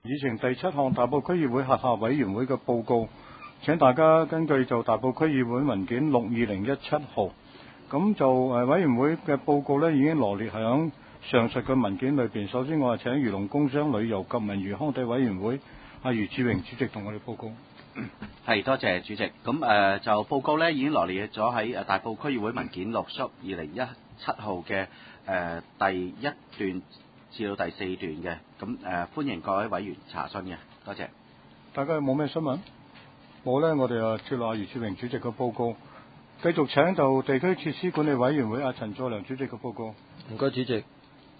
議程第7項大埔區議會轄下委員會嘅報告，請大家根據就大埔區議會文件62017號，咁就委員會嘅報告呢已經羅列喺上述嘅文件裏邊。首先我係請漁農工商旅遊及文娛康體委員會阿余志榮主席同我哋報告。 係，多謝主席。咁就報告呢已經羅列咗喺大埔區議會文件6/2017號嘅第1段至到第4段嘅。咁歡迎各位委員查詢嘅，多謝。 大家有冇咩詢問？冇呢，我哋接納余志榮主席嘅報告，繼續請就地區設施管理委員會阿陳佐良主席嘅報告。 唔該，主席。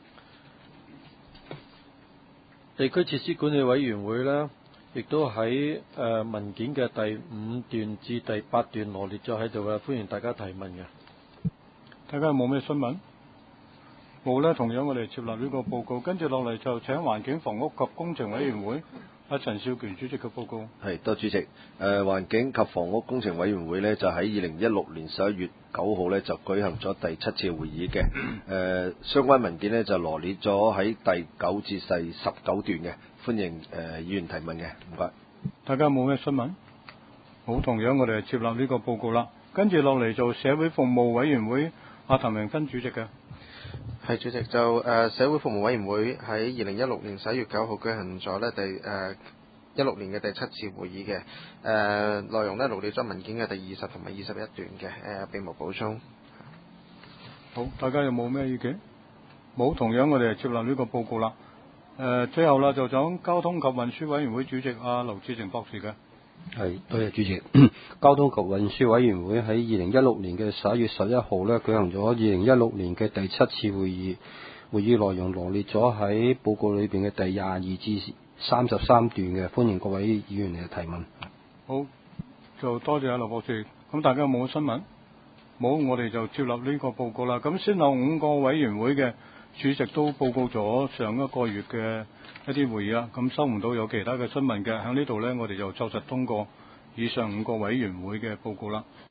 地區設施管理委員會呢，亦都喺文件嘅第5段至第8段羅列咗喺度嘅，歡迎大家提問嘅。 大家有冇咩詢問？冇呢，同樣我哋接納呢個報告，跟住落嚟就請環境房屋及工程委員會阿陳少權主席嘅報告。 係，多主席。環境及房屋工程委員會呢，就喺2016年11月9號呢，就舉行咗第7次會議嘅。相關文件呢，就羅列咗喺第9至第19段嘅，歡迎議員提問嘅，唔該。 大家有冇咩詢問？好，同樣我哋接納呢個報告啦。跟住落嚟就社會服務委員會阿譚榮芬主席嘅。 係，主席，就社會服務委員會喺2016年11月9號舉行咗呢16年嘅第7次會議嘅。內容呢羅列咗文件嘅第20同埋21段嘅，並無補充。 好，大家有冇咩意見？冇，同樣我哋接納呢個報告啦。最後啦，就講交通及運輸委員會主席阿劉志成博士嘅。 係，多謝主席。交通及運輸委員會喺2016年嘅11月11號呢舉行咗2016年嘅第7次會議，會議內容羅列咗喺報告裏邊嘅第22至33段嘅，歡迎各位議員嚟提問。 好，就多謝阿劉博士。咁大家有冇新聞？冇，我哋就接納呢個報告啦。咁先後5個委員會嘅主席都報告咗上一個月嘅一啲會議啦，咁收唔到有其他嘅詢問嘅，喺呢度呢，我哋就作實通過以上5個委員會嘅報告啦。